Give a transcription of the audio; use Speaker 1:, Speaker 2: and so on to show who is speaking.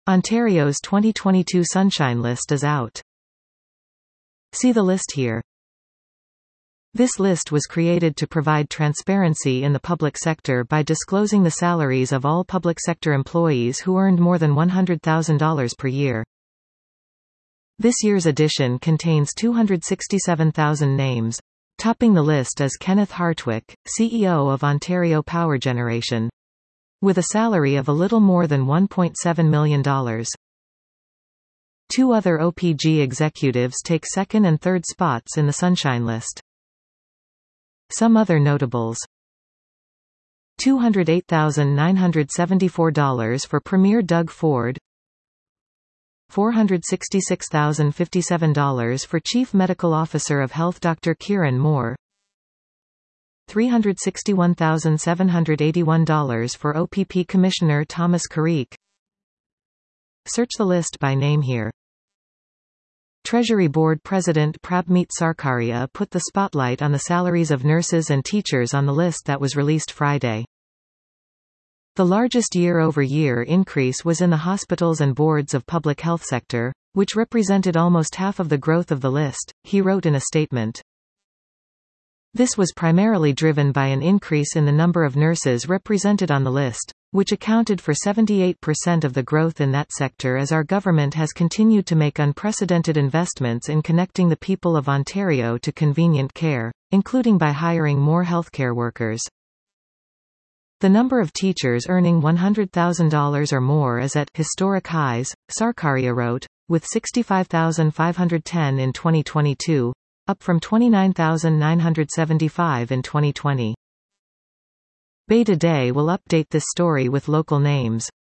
Speaker 1: Ontario's 2022 Sunshine List is out. See the list here. This list was created to provide transparency in the public sector by disclosing the salaries of all public sector employees who earned more than $100,000 per year. This year's edition contains 267,000 names. Topping the list is Kenneth Hartwick, CEO of Ontario Power Generation, with a salary of a little more than $1.7 million. Two other OPG executives take second and third spots in the Sunshine List. Some other notables: $208,974 for Premier Doug Ford, $466,057 for Chief Medical Officer of Health Dr. Kieran Moore, $361,781 for OPP Commissioner Thomas Carrique. Search the list by name here. Treasury Board President Prabmeet Sarkaria put the spotlight on the salaries of nurses and teachers on the list that was released Friday. The largest year-over-year increase was in the hospitals and boards of public health sector, which represented almost half of the growth of the list, he wrote in a statement. This was primarily driven by an increase in the number of nurses represented on the list, which accounted for 78% of the growth in that sector as our government has continued to make unprecedented investments in connecting the people of Ontario to convenient care, including by hiring more healthcare workers. The number of teachers earning $100,000 or more is at historic highs, Sarkaria wrote, with 65,510 in 2022, up from 29,975 in 2020. Bay Today will update this story with local names.